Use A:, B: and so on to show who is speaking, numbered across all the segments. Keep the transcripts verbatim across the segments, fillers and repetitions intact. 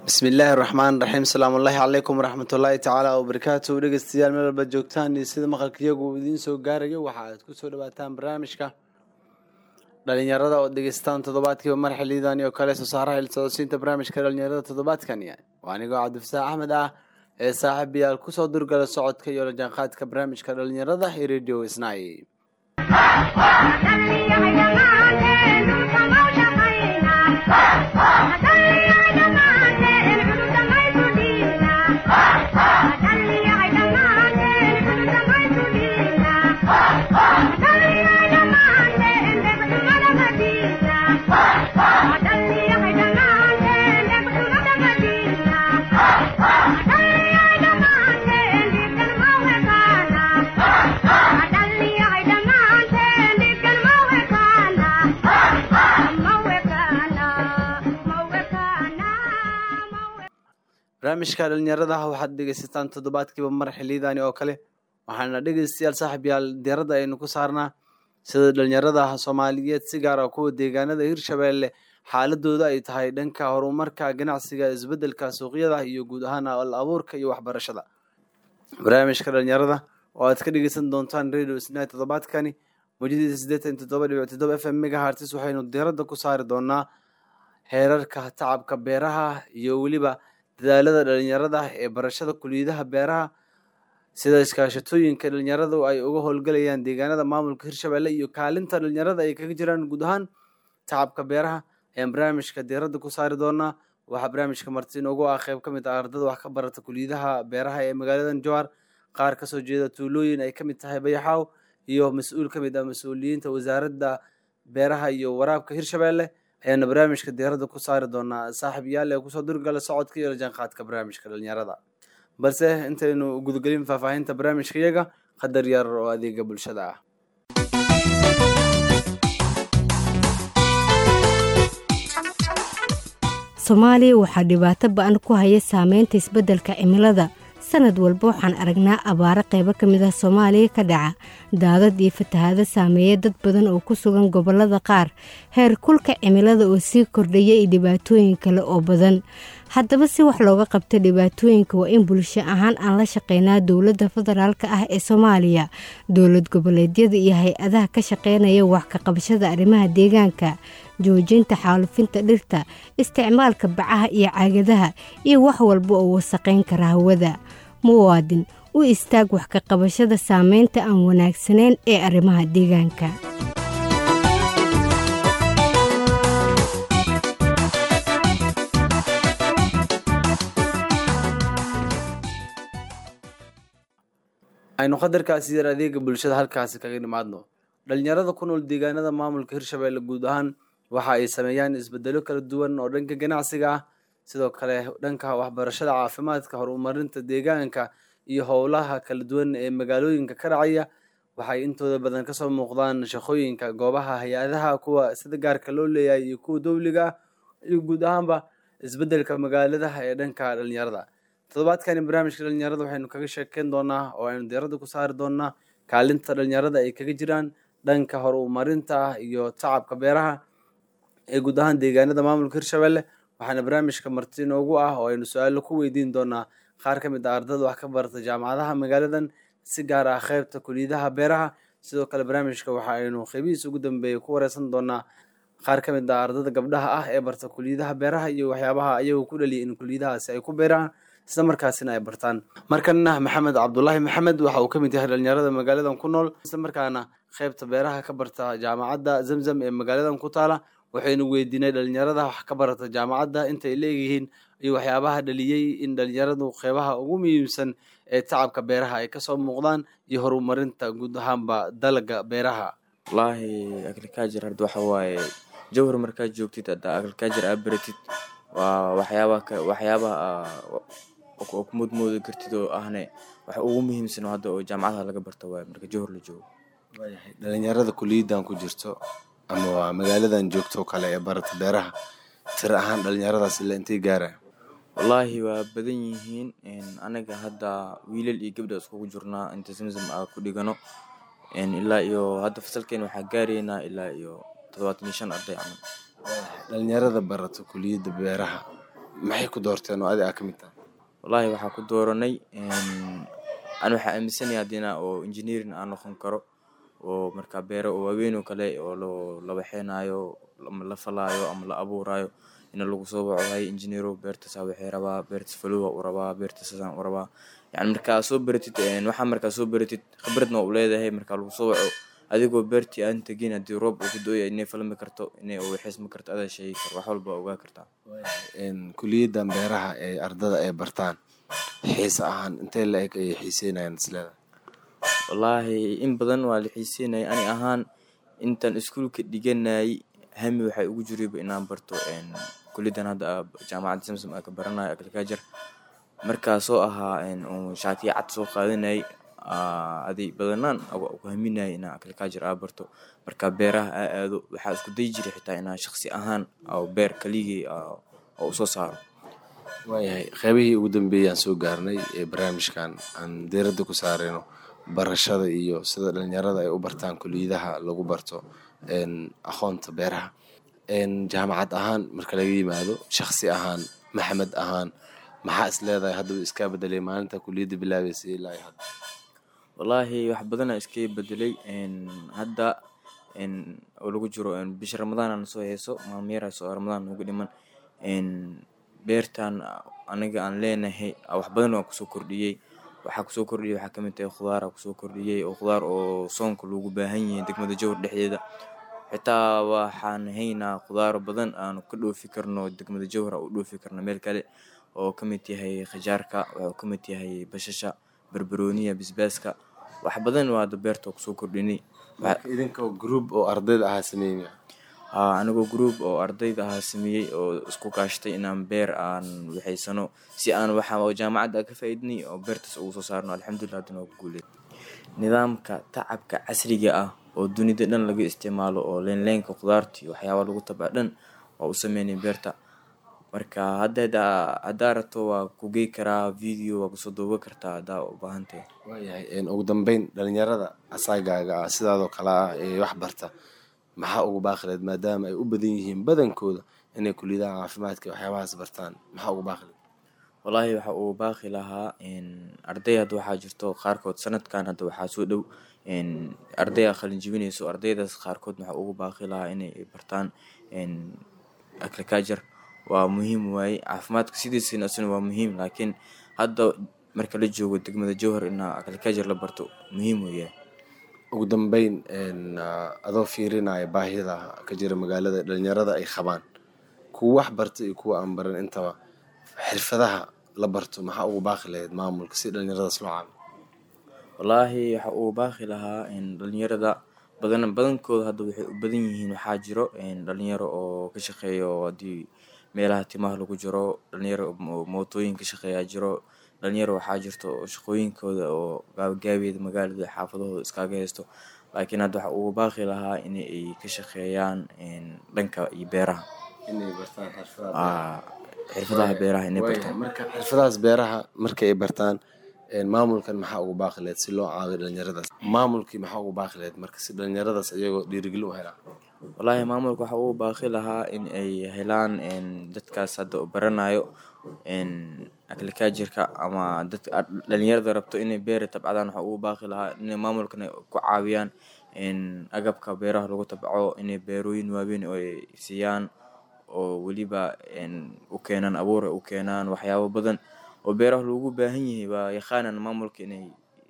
A: بسم الله الرحمن الرحيم السلام الله عليكم ورحمة الله تعالى وبركاته dhegeystayaal meel walba joogtaan iyo sida maqalkiyagu idin soo gaarayo waxaad ku soo dhawaataan barnaamijka dhalinyarada oo dhegeystaan toddobaadkii mar xilidan iyo kale soo saaraha il socodsiinta barnaamijka dhalinyarada toddobaadkan yahay waa aniga Cabdifaax Axmed ah ee saaxiibayaal ku soo durgala socodka iyo la jaanqaadka barnaamijka dhalinyarada ee Radio Isnay barnaamijka dhalinyarada waxaad dhegeysataan toddobaadkiiba mar xilidan oo kale waxaana dhegeystayaal saaxiibayaal diiradda aynu ku saarnaa sida dhalinyarada Soomaaliyeed si gaar ah kuwa deegaanada Hirshabeelle xaaladooda ay tahay dhanka horumarka ganacsiga isbeddelka suuqyada iyo guud ahaan abuurka iyo waxbarashada barnaamijka dhalinyarada oo aad ka dhegeysan doontaan Radio Isnay toddobaadkani wajidida siddeetan iyo toddoba dhibic toddoba F M megahertz waxaynu diiradda ku saari doonaa heerarka tacabka beeraha iyo waliba dadaalada dhalinyarada ee barashada kulliyadaha beeraha sida iskaashatooyinka dhalinyaradu ay uga howlgalayaan deegaanada maamulka Hirshabeelle iyo kaalinta dhalinyarada ay kaga jiraan guud ahaan tacabka beeraha ee barnaamijka diiradda ku saari doonaa waxa barnaamijka martiin ugu ah qayb kamid ah ardayda wax ka barata kulliyadaha beeraha ee magaalada Jowhar qaar ka soo jeeda tuulooyin ay kamid tahay Bayaxaw iyo mas'uul kamid ah mas'uuliyiinta wasaaradda beeraha iyo waraabka Hirshabeelle ayaan barnaamijka diiradda ku saari doonaa saaxiibayaal ee ku soo durgala socodka iyo jaanqaadka barnaamijka dhalinyarada balse intaynu gudgalin faahfaahinta barnaamijka iyaga qadar yar oo adeega bulshada ah
B: Soomaaliya waxa dhibaato ba'an ku haya saameynta isbeddelka cimilada sanad walba waxaan aragnaa abaaro qaybo ka mid ah Soomaaliya ka dhaca daadad iyo fatahaado saameeya dad badan oo ku sugan gobollada qaar heer kulka cimilada oo sii kordhaya iyo dhibaatooyin kale oo badan haddaba si wax looga qabto dhibaatooyinka waa in bulsho ahaan aan la shaqeynaa dowladda federaalka ah ee Soomaaliya dowlad goboleedyada iyo hay-adaha ka shaqeynaya wax ka qabashada arrimaha deegaanka joojinta xaalufinta dhirta isticmaalka bacaha iyo caagadaha iyo wax walba oo wasaqeyn kara hawada muwaadin u istaag wax ka qabashada saameynta aan wanaagsanayn ee arrimaha deegaanka
A: aynu qadarkaasi yar adeega bulshada halkaasi kaga nimaadno dhalinyarada ku nool deegaanada maamulka Hirshabeelle guud ahaan waxa ay sameeyaan isbeddelo kala duwan oo dhanka ganacsiga ah sidoo kale dhanka waxbarashada caafimaadka horumarinta deegaanka iyo howlaha kala duwan ee magaalooyinka ka dhacaya waxay intooda badan ka soo muuqdaan shaqooyinka goobaha hay-adaha kuwa sida gaarka loo leeyahay iyo kuwa dawliga iyo guud ahaanba isbeddelka magaalada ee dhanka dhalinyarada toddobaadkan barnaamijka dhalinyarada waxaynu kaga sheekeyn doonaa oo aynu diiradda ku saari doonaa kaalinta dhalinyarada ay kaga jiraan dhanka horumarinta iyo tacabka beeraha ee guud ahaan deegaanada maamulka Hirshabeelle waxaana barnaamijka martiin ugu ah oo aynu su'aalo ku weydiin doonaa qaar kamid ah ardayda wax ka barata jaamacadaha magaaladan si gaar ah qaybta kulliyadaha beeraha sidoo kale barnaamijka waxa aynu qaybihiisa ugu dambeeyay ku wareysan doonaa qaar kamid ah ardayda gabdhaha ah ee barta kulliyadaha beeraha iyo waxyaabaha ayagu ku dhaliyay in kulliyadahaasi ay ku beeraan isla markaasina ay bartaan markana Maxamed Cabdullaahi Maxamed waxa uu kamid yahay dhalinyarada magaaladan ku nool isla markaana qaybta beeraha ka barta jaamacadda Zamzam ee magaaladan ku taala waxaynu weydiinay dhalinyarada wax ka barata jaamacadda intay leeyihiin iyo waxyaabaha dhaliyay in dhalinyaradu qeybaha ugu muhiimsan ee tacabka beeraha ay ka soo muuqdaan iyo horumarinta guud ahaanba dalagga beeraha
C: wallahi agriculture hada waxa waaye Jowhar markaa joogtid hada agriculture abaratid waa waxyaabaha waxyaabaha oo ku mudmoodo kartid oo ahne waxa ugu muhiimsan hada oo jaamacadaha laga barto waa marka Jowhar la joogo
A: dhalinyarada kulliyadan ku jirto ama waa magaaladan joogto kale ee barata beeraha tir ahaan dhalinyaradaas ilaa intee gaaraan
C: wallahi waa badan yihiin in anaga hadda wiilal iyo gabdho isku jirnaa inta Zamzam ah ku dhigano in ilaa iyo hadda fasalkeen waxa gaareynaa ilaa iyo toddobaatan iyo shan arday camal
A: dhalinyarada barata kulliyada beeraha maxay ku doorteen oo adi aa ka mid tahay?
C: wallaahi waxaa ku dooranay an waxaa aaminsanayaa hadina oo engineering aan noqon karo oo markaa beero oo waaweyn oo kale oo la waxeenaayo ama la falaayo ama la abuuraayo in lagu soo waco hay engineero beertaas waxay rabaa beertas faluwa u rabaa beertaas aan u rabaa yani markaa soo baratid waxaa markaa soo baratid khibradna u leedahay markaa lagu soo waco adigoo beertii aan tegin haddii roob uu ku dooya inay falmi karto inay u waxeysmi karto adaa sheegi karo wax walba ogaa kartaa.
A: kuliyaddan beeraha ee ardada ay bartaan xiise ahaan intee la eg ayay xiiseynayaan isleeda?
C: wallaahi in badan waa la xiiseynaya ani ahaan intaan iskuulka dhiganayay hami waxay ugu jiriba inaan barto kuliyaddan hadda jaamacadda samsam aa ka baranayo agriculture markaa soo ahaa shaatiya cad soo qaadanayay aday badanaan ku haminayay inaan agriculture aa barto markaa beeraha aa aado waxaa isku day jiray xitaa inaan shaqsi ahaan oo beer kaligii oo usoo saaro.
A: waayahay qaybihii ugu dambeeyay aan soo gaarnay ee barnaamijkan aan diiradda ku saarayno barashada iyo sida dhalinyarada ay u bartaan kuliyadaha lagu barto aqoonta beeraha. jaamacad ahaan marka laga yimaado shaqsi ahaan maxamed ahaan maxaa is leedahay hadda iska bedelay maalinta kuliyadda bilaabeysay ilaa hadda?
C: wallaahi wax badanaa iska bedelay hadda oo lagu jiro bisha ramadaan aan soo heeso maalmeera soo ramadaan ugu dhiman beertan aniga aan leenahay wax badan oo kusoo kordhiyay waxaa kusoo kordhiyay waxaa kamid tahay khudaar kusoo kordhiyay oo khudaar oo soonka loogu baahan yahay degmada Jowhar dhexdeeda xitaa waxaan haynaa khudaar badan aan ka dhoofi karno degmada Jowhar u dhoofi karno meel kale oo kamid yahay khajaarka oo kamid yahay bashasha barbarooniya bisbaaska wax badan waa beerta kusoo kordhinay.
A: idinka group oo ardayda ah sameeyay?
C: haa anagoo group oo ardayda ah sameeyay oo isku kaashatay inaan beer aan waxaysano si aan waxa oo jaamacadda ka faa'iidnay oo beertaas ugu soo saarno alxamdulillah hadana ugu guulay. nidaamka tacabka casriga ah oo dunida dhan laga isticmaalo oo leen leenka khudaartii waxyaabo lagu tabaa dhan oo u sameeyay beerta marka hadda hadarato waa ku geey karaa video waa ku soo duuba kartaa hadda u baahantahay.
A: waayahay ugu dambeyn dhalinyarada asaagaaga ah sidaadoo kale ah ee wax barta maxaa ugu baaqileed maadaama ay u badan yihiin badankooda inay kuliyadaha caafimaadka waxyaabahaas bartaan maxaa ugu baaqileed?
C: wallaahi waxa uu baaqi lahaa arday hadda waxaa jirto qaarkood sanadkan hadda waxaa soo dhow ardaya qalin jibinayso ardaydaas qaarkood waxaa ugu baaqi lahaa inay bartaan agriculture waa muhiim waaye caafimaadka sidiisina asna waa muhiim laakiin hadda marka la joogo degmada Jowhar in agriculture la barto muhiim weeye.
A: ugu dambeyn adoo fiirinaya baahida ka jira magaalada dhalinyarada ay qabaan kuwa wax barta iyo kuwa aan baran intaba xirfadaha la barto maxaa ugu baaqi lahayd maamulka si dhalinyaradaas loo caawiyo?
C: wallaahi waxa uu baaqi lahaa in dhalinyarada badan badankooda hadda waxay u badan yihiin waxaa jiro dhalinyaro oo ka shaqeeyo hadii meelaha timaha lagu jiro dhalinyaro mootooyin ka shaqeeya jiro dhalinyaro waxaa jirto shaqooyinkooda oo gaabgaabeeda magaalada xaafadahooda iskaga haysto laakiin hadda waxa uu baaqi lahaa in ay ka shaqeeyaan dhanka iyo beeraha
A: inay bartaan xirfadaha
C: xirfadaha beeraha inay bartaan.
A: marka xirfadahaas beeraha marka ay bartaan maamulkan maxaa ugu baaqi lahayd si loo caawiyo dhalinyaradaas? maamulkii maxaa ugu baaqi lahayd marka si dhalinyaradaas iyagoo dhiirigelin u helaan?
C: wallaahi maamulka waxa uu baaqi lahaa in ay helaan dadkaas hadda baranayo agriculture ama dadka dhalinyarada rabto inay beer tabcadaan waxa uu baaqi lahaa inay maamulkana ku caawiyaan agabka beeraha lagu tabco inay beerooyin waaweyn oo ay siiyaan oo waliba u keenan abuur u keenan waxyaabo badan oo beeraha loogu baahan yahay waa yaqaanana maamulka inay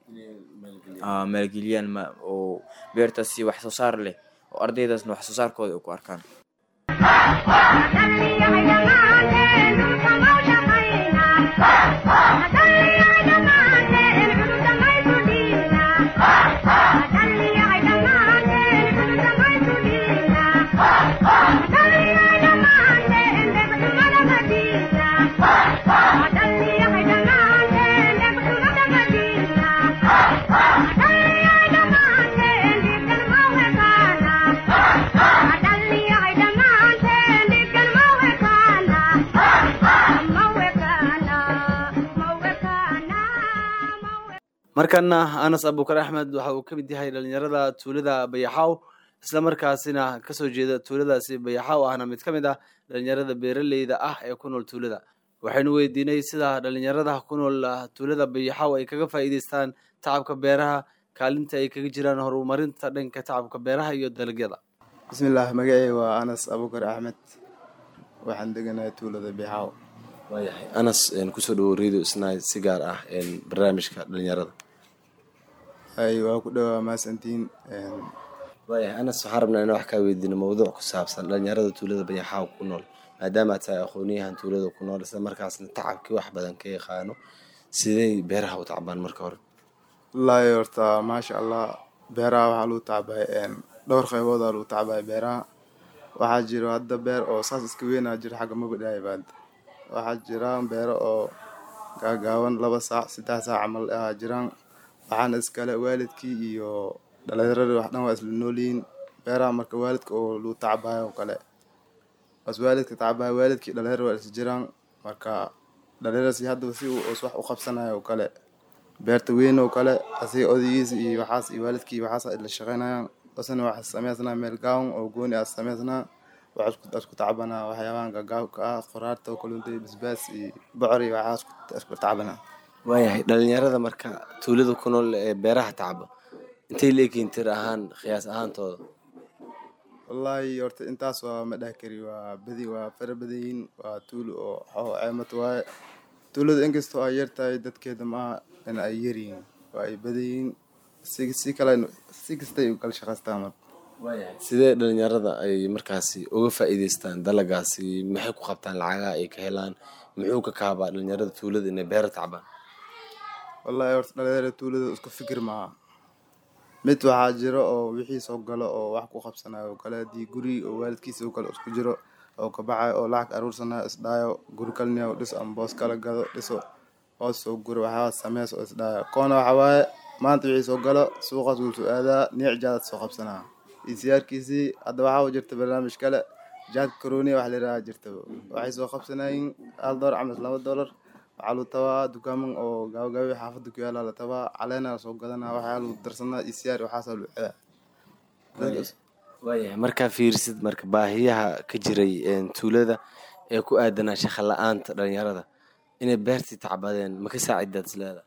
C: maalgeliyaan oo beertaas si wax soo saar leh oo ardaydaasna wax soo saarkooda ay ku arkaan.
A: markana Anas Abukar Axmed waxa uu kamid yahay dhalinyarada tuulada Bayaxaw isla markaasina ka soo jeeda tuuladaasi Bayaxaw ahna mid kamid ah dhalinyarada beeraleyda ah ee ku nool tuulada. waxaynu weydiinay sida dhalinyarada ku nool tuulada Bayaxaw ay kaga faa'iideystaan tacabka beeraha, kaalinta ay kaga jiraan horumarinta dhanka tacabka beeraha iyo dalagyada.
D: bismillaah magacay waa Anas Abukar Ahmed waxaan deganahay tuulada Bayaxaw.
A: waayahay Anas ku soo dhawo radio isnaa si gaar ah barnaamijka dhalinyarada.
D: ay waa ku dhawaa maasantiin.
A: waayahay Anas waxaan rabnaa inaan wax ka weydiino mowduuc ku saabsan dhalinyarada tuulada Bayaxaw ku nool maadaama aad tahay aqoonyahan tuulada ku nool isla markaasna tacabkii wax badan ka yaqaano sidee beeraha u tacbaan marka hore.
D: wallaahi horta maasha allah beeraha waxaa lagu tacbay dhowr qaybood aa lagu tacbay beeraha. waxaa jiro hadda beer oo saas iska weynaa jiro xagga mabadhaay baad waxaa jiraan beero oo gaagaaban laba saac saddex saac camal ah jiraan. waxaana iskale waalidkii iyo dhalinyarada wax dhan waa isla noolyihiin beeraha marka waalidka oo lagu tacbayo oo kale bas waalidka tacbayo waalidkii dhalinyarada waa isla jiraan marka dhalinyaradaasi hadda si uu wax u qabsanayo oo kale beerta weyn oo kale asii odaygiisa iyo waxaas iyo waalidkii waxaas ay la shaqeynayaan asana wax sameysnaa meel gaawon oo gooni ah sameysnaa wax isku tacbanaa waxyaabahan gaagaabka ah qoraarta oo kalunta basbaas iyo bocor iyo waxaas isku tacbanaa.
A: waayahay dhalinyarada marka tuulada ku nool ee beeraha tacba intay leekiin tir ahaan qiyaas ahaantooda.
D: wallaahi horta intaas waa ma dhahi kari waa badi waa fara badanyihiin waa tuulo oo xoo ceemad waaye tuulada inkastoo ay yartahay dadkeeda maaha in ay yaryihiin waa ay badanyihiin si si kale si kastay u kala shaqaystaan marka.
A: waayahay sidee dhalinyarada ay markaasi uga faa'iideystaan dalagaasi maxay ku qabtaan lacagaha ay ka helaan muxuu ka kaabaa dhalinyarada tuulada inay beera tacbaan.
D: wallaahi horta dhalinyarada tuulada isku fikir maaha mid waxaa jiro oo wixii soo galo oo wax ku qabsanayo oo kale haddii guri oo waalidkiisa oo kale isku jiro oo ka baxayo oo lacag aruursanayo isdhaayo guri kalniya oo dhiso ama boos kala gado dhiso hoos soo guro waxaa sameys oo isdhaayo koona waxaa waaye maanta wixii soo galo suuqaas wuu soo aadaa niic jaadad soo qabsanaa isiyaarkiisii hadda waxaa jirta barnaamij kale jaad karooniya wax la yidhaha jirta waxay soo qabsanayiin hal doolar camal laba doolar waxaa lagu tabaa dukaaman oo gaabagaabi xaafadda ku yaala la tabaa caleena la soo gadanaa waxaa lagu darsanaa isiyaar waxaasaa lagu cedaa.
A: waayahay markaa fiirsid marka baahiyaha ka jiray tuulada ee ku aadanaa shaqo la-aanta dhalinyarada inay beertii tacbadeen ma ka saacidaad isleeda.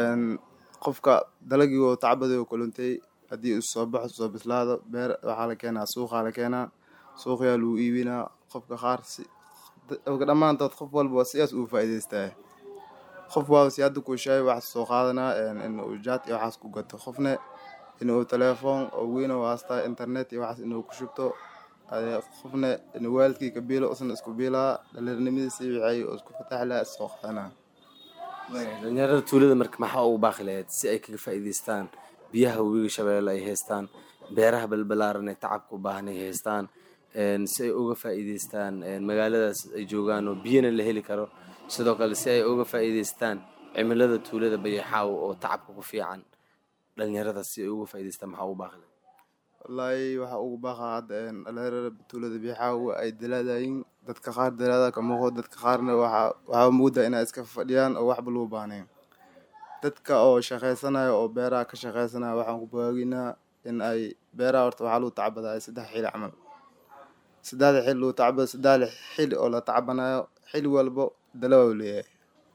D: qofka dalagii oo tacbaday oo kuluntay haddii uu soo baxo soo bislaado beer waxaa la keenaa suuqaa la keenaa suuqyaa lagu iibinaa qofka qaar si dhammaantood qof walba sidaas uu faa'iideystaa. qof waa si hadda ku shay wax soo qaadanaa in uu jaad iyo waxaas ku gato qofna in uu telefoon oo weyn oo haystaa internet iyo waxaas inuu ku shubto qofna in waalidkii ka biilo usna isku biilaa dhalinyarnimadiisa wixii oo isku fatax leh soo qaadanaa.
A: dhalinyarada tuulada marka maxaa ugu baaqi lahayd si ay kaga faa'iideystaan biyaha webiga Shabeelle ay haystaan beeraha balbalaaran ee tacabka u baahan ay haystaan si ay uga faa'iideystaan magaaladaas ay joogaan oo biyana la heli karo sidoo kale si ay uga faa'iideystaan cimilada tuulada Bayaxaw oo tacabka ku fiican dhalinyarada si ay uga faa'iideystaan maxaa ugu baaqi lahayd.
D: wallaahi waxa ugu baaqa hadda dhalinyarada tuulada Bayaxaw ay dalaadayin dadka qaar dalaada ka muuqdo dadka qaarna waxa waxa moodaa inay iska fadhiyaan oo waxba loo baahneen. dadka oo shaqeysanayo oo beeraha ka shaqeysanayo waxaan ku baaginaa in ay beeraha horta waxaa lagu tacbadaa saddex xilli camal saddex xilli lagu tacbado saddex xilli oo la tacbanayo xilli walba dalawa uu leeyahay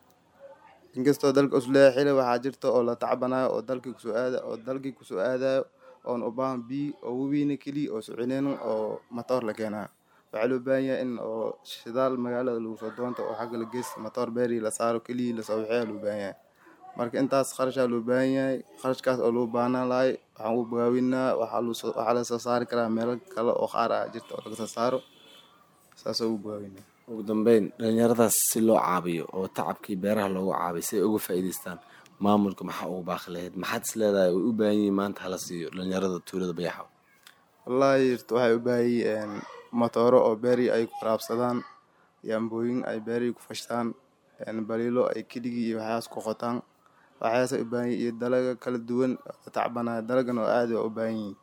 D: inkastoo dalka isu leeyahay xilli waxaa jirta oo la tacbanayo oo dalkii kusoo aada oo dalkii kusoo aadayo oon u baahan biyo oo webiina keliya oo soconeynin oo matoor la keenayo waxaa loo baahan yahay in oo shidaal magaalada lagu soo doonto oo xagga la geysto matoor beerii la saaro keliya lasoo wixiyaa loo baahan yahay marka intaas qarashaa loo baahan yahay qarashkaas oo loo baahnaan lahay waxaan u baawinaa waxaa la soo saari karaa meelo kale oo qaar ah jirta oo laga soo saaro saasoo u baawinaa.
A: ugu dambeyn dhalinyaradaas si loo caabiyo oo tacabkii beeraha loogu caabiyo si ay uga faa'iideystaan maamulka maxaa ugu baaqi lahayd maxaad is leedahay way u baahan yihiin maanta hala siiyo dhalinyarada tuulada Bayaxaw.
D: wallaahi waxay u baahan yihiin matooro oo beeri ay ku raabsadaan iyo ambooyin ay beeri ku fashtaan baliilo ay keligii iyo waxaas ku qotaan waxaas u baahan yihiin iyo dalaga kala duwan oo tacbanaya dalagan oo aad u baahan yihiin.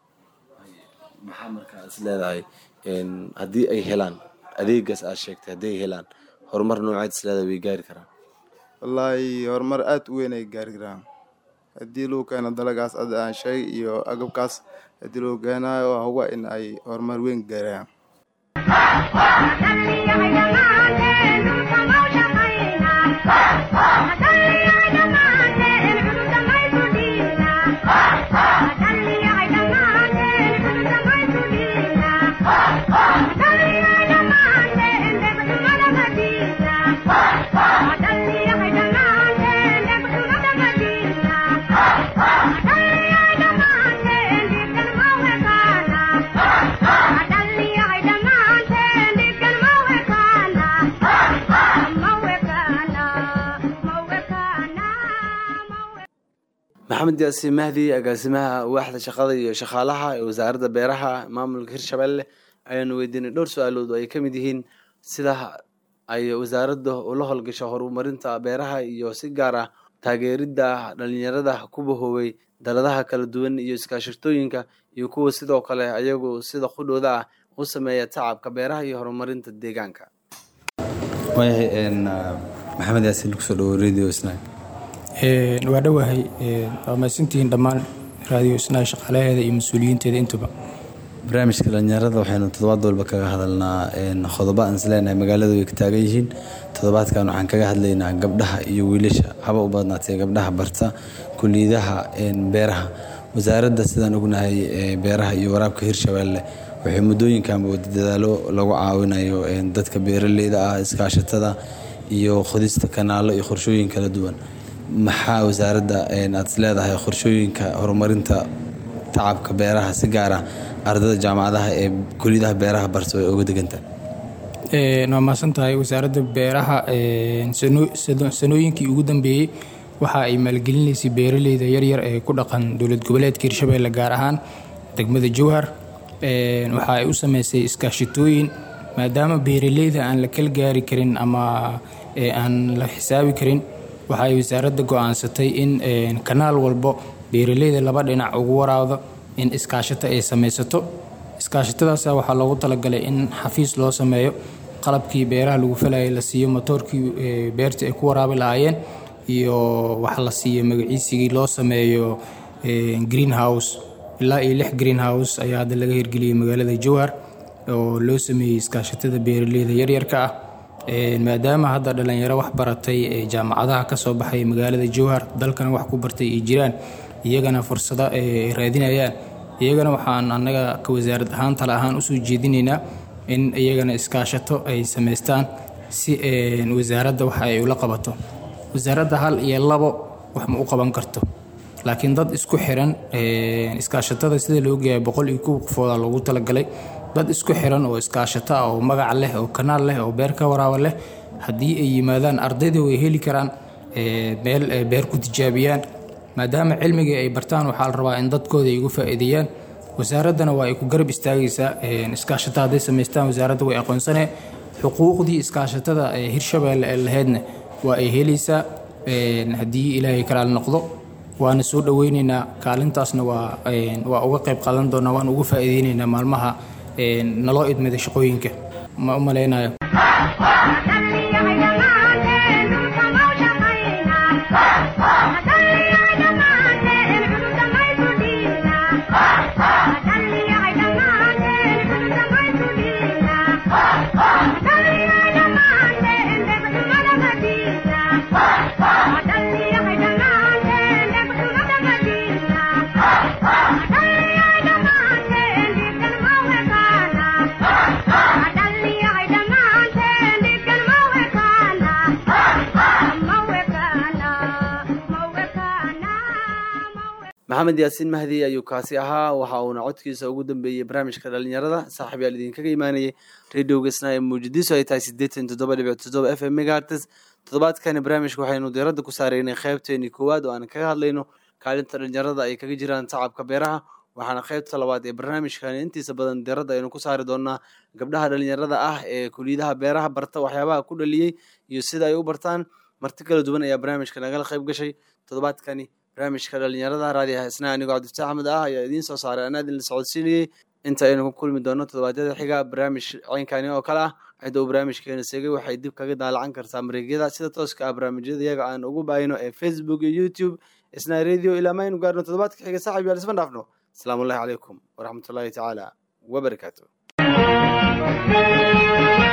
A: maxaa markaa is leedahay haddii ay helaan adeegaas aad sheegtay hadday helaan horumar nooceed is leedahay way gaari karaan.
D: wallaahi horumar aad u weyn ay gaari karaan haddii lagu keeno dalagaas hadda aan sheegay iyo agabkaas haddii lagu keenayo waa huba in ay horumar weyn gaaraan.
A: maxamed yaasiin mahdi agaasimaha waaxda shaqada iyo shaqaalaha ee wasaaradda beeraha maamulka hirshabelle ayaanu weydiinay dhowr su-aalood oo ay ka mid yihiin sida ay wasaaradda ula howlgasho horumarinta beeraha iyo si gaar ah taageeridda dhalinyarada ku bahoobay daladaha kala duwan iyo iskaashatooyinka iyo kuwa sidoo kale ayagu sida qudhooda ah u sameeya tacabka beeraha iyo horumarinta deegaanka.
E: maxamed yaasiin kusoo dhawo radio snai.
F: waa dhowahay waa mahadsantihiin dhammaan radio snai shaqaalaheeda iyo mas-uuliyiinteeda intuba.
E: barnaamijka dhalinyarada waxaynu toddobaad walba kaga hadalnaa qodobo aan isleenahay magaalada way ka taagan yihiin. toddobaadkan waxaan kaga hadlaynaa gabdhaha iyo wiilasha haba u badnaatay gabdhaha barta kuliyadaha beeraha. wasaaradda sidaan ognahay beeraha iyo waraabka hirshabelle waxay muddooyinkan dadaalo lagu caawinayo dadka beeraleyda ah iskaashatada iyo qodista kanaalo iyo qorshooyin kala duwan. maxaa wasaaradda aad leedahay qorshooyinka horumarinta tacabka beeraha si gaar ah ardayda jaamacadaha ee kuliyadaha beeraha barta ay uga degantahay?
F: waa mahadsantahay. wasaaradda beeraha sanooyinkii ugu dambeeyey waxa ay maalgelinaysay beeraleyda yaryar ee ku dhaqan dowlad goboleedka hirshabelle gaar ahaan degmada jowhar. waxa ay u sameysay iskaashitooyin maadaama beeraleyda aan la kala gaari karin ama aan la xisaabi karin. waxa ay wasaaradda go-aansatay in kanaal walbo beeraleyda laba dhinac ugu waraawdo in iskaashato ay samaysato. iskaashatadaas waxaa loogu talagalay in xafiis loo sameeyo, qalabkii beeraha lagu falayay la siiyo, matoorkii beerta ay ku waraabi lahaayeen iyo waxa la siiyo magaciisigii loo sameeyo greenhouse. ilaa iyo lix greenhouse ayaa hadda laga hirgeliyey magaalada jowhar oo loo sameeyey iskaashatada beeraleyda yaryarka ah. maadaama hadda dhalinyaro wax baratay ee jaamacadaha ka soo baxay magaalada jowhar dalkana wax ku bartay ay jiraan, iyagana fursado ay raadinayaan, iyagana waxaan annaga ka wasaarad ahaan tala ahaan usoo jeedinaynaa in iyagana iskaashato ay samaystaan si wasaaradda waxa ay ula qabato. wasaaradda hal iyo labo wax ma u qaban karto, laakiin dad isku xiran iskaashatada sida loo geeyo boqol iyo kow qofooda loogu talagalay. dad isku xiran oo iskaashato ah oo magac leh oo kanaal leh oo beer ka waraaba leh haddii ay yimaadaan ardayda way heli karaan meel beer ku tijaabiyaan. maadaama cilmigii ay bartaan waxaa la rabaa in dadkooda ay ugu faa'iideeyaan. wasaaraddana waa ay ku garab istaagaysaa iskaashato hadday samaystaan. wasaaradda way aqoonsanee xuquuqdii iskaashatada ee hirshabelle ee lahaydna waa ay helaysaa haddii ilaahay kalaala noqdo. waana soo dhaweynaynaa kaalintaasna waa waa uga qayb qaadan doonaa, waan ugu faa'iideynaynaa maalmaha naloo idmada shaqooyinka ma u malaynayo.
A: maxamed yaasiin mahdi ayuu kaasi ahaa. waxa uuna codkiisa ugu dambeeyey barnaamijka dhalinyarada saaxiib yaal idinkaga imaanayay radioga snai muujadiisu ay tahay siddeetan toddoba dhibic toddoba f m megahertz. toddobaadkani barnaamijka waxaynu diiradda ku saareynay qaybteeni koowaad oo aan kaga hadlayno kaalinta dhalinyarada ay kaga jiraan tacabka beeraha. waxaana qaybta labaad ee barnaamijkani intiisa badan diiradda aynu ku saari doonaa gabdhaha dhalinyarada ah ee kuliyadaha beeraha barta waxyaabaha ku dhaliyey iyo sida ay u bartaan. marti kala duwan ayaa barnaamijka nagala qayb gashay. toddobaadkani barnaamijka dhalinyarada raadiyaha isna anigoo cabdifataax axmed ah ayaa idiin soo saaray anaa idin la socodsiinayey. inta aynu ku kulmi doono toddobaadyada xiga barnaamij ceynkani oo kale ah cidda uu barnaamijkeena seegay waxay dib kaga daalacan kartaa mareegyada sida tooska ah barnaamijyada iyaga aan ugu baahino ee facebook iyo youtube isna radio. ilaa maynu gaarno toddobaadka xiga saaxiib yaal isma dhaafno. asalaamu allahi calaykum waraxmatullaahi tacaala wabarakaatu.